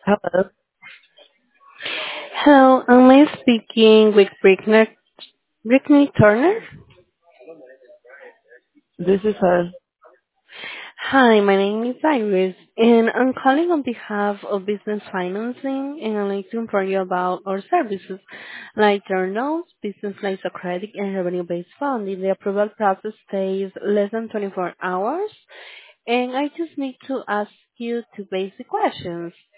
Hello, Hello, am I speaking with Brittany Turner? this is her. Hi, my name is Iris, and I'm calling on behalf of Business Financing, and I'd like to inform you about our services, like term loans, business lines of credit, and revenue-based funding. The approval process takes less than 24 hours, and I just need to ask you two basic questions.